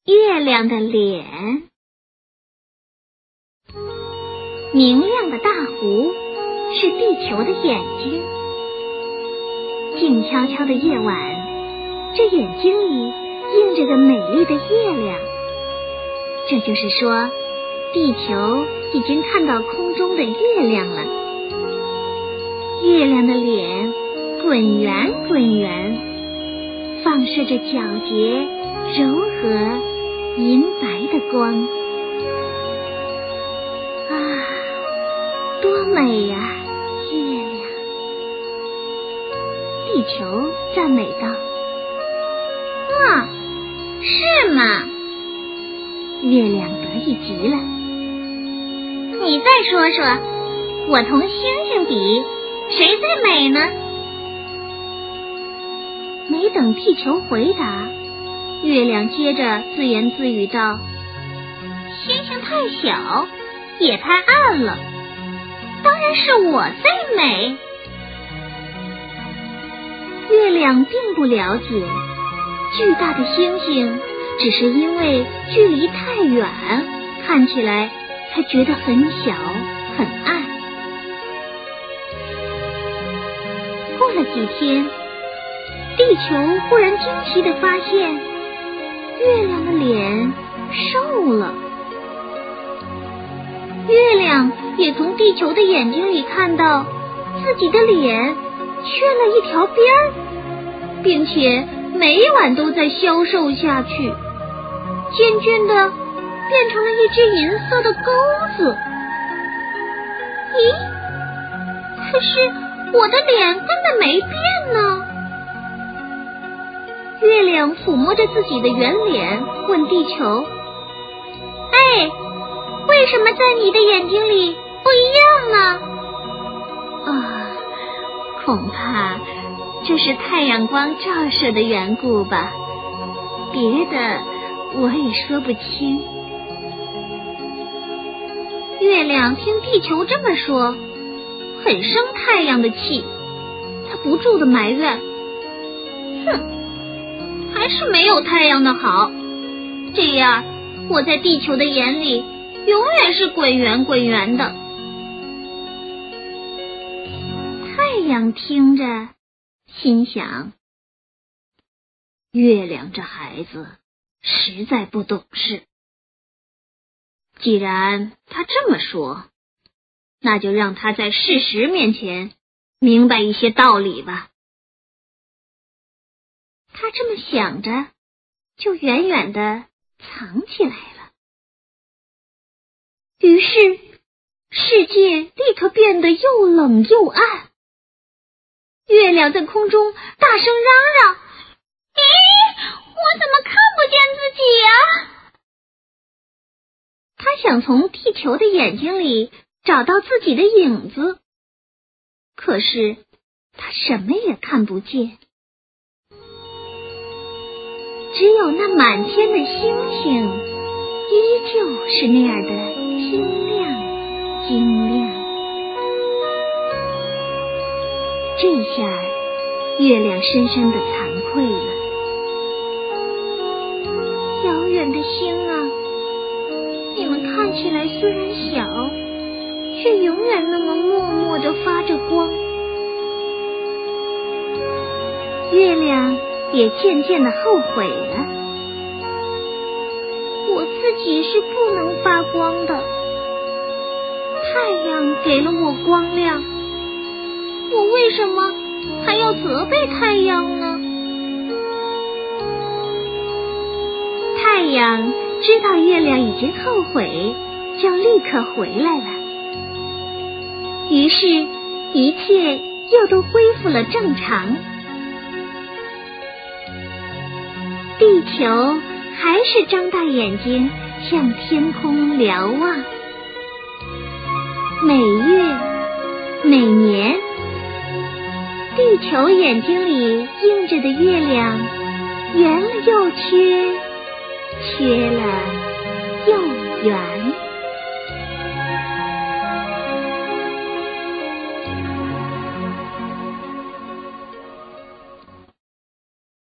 月亮的脸。明亮的大湖是地球的眼睛，静悄悄的夜晚，这眼睛里映着个美丽的月亮。这就是说，地球已经看到空中的月亮了。月亮的脸滚圆滚圆，放射着皎洁、柔和、银白的光。啊，多美呀，月亮！地球赞美道：“是吗？”月亮得意极了。你再说说，我同星星比，谁最美呢？没等地球回答，月亮接着自言自语道：“星星太小，也太暗了，当然是我最美。”月亮并不了解，巨大的星星只是因为距离太远，看起来才觉得很小很暗。过了几天，地球忽然惊奇地发现，月亮的脸瘦了。月亮也从地球的眼睛里看到自己的脸缺了一条边儿，并且每晚都在消瘦下去，渐渐地变成了一只银色的钩子。咦，可是我的脸根本没变呢。月亮抚摸着自己的圆脸，问地球：“哎，为什么在你的眼睛里不一样呢？”恐怕这是太阳光照射的缘故吧，别的我也说不清。月亮听地球这么说，很生太阳的气，他不住地埋怨：“还是没有太阳的好，这样我在地球的眼里永远是滚圆滚圆的。”太阳听着心想，月亮这孩子实在不懂事，既然他这么说，那就让他在事实面前明白一些道理吧。他这么想着，就远远地藏起来了。于是世界立刻变得又冷又暗。月亮在空中大声嚷嚷：“我怎么看不见自己呀？”他想从地球的眼睛里找到自己的影子，可是他什么也看不见，只有那满天的星星依旧是那样的晶亮晶亮。这下月亮深深地惭愧了。遥远的星啊，你们看起来虽然小，却永远那么默默地发着光。月亮也渐渐地后悔了。我自己是不能发光的，太阳给了我光亮，我为什么还要责备太阳呢？太阳知道月亮已经后悔，就立刻回来了。于是一切又都恢复了正常。地球还是张大眼睛向天空瞭望。每月每年，地球眼睛里映着的月亮圆了又缺，缺了又圆。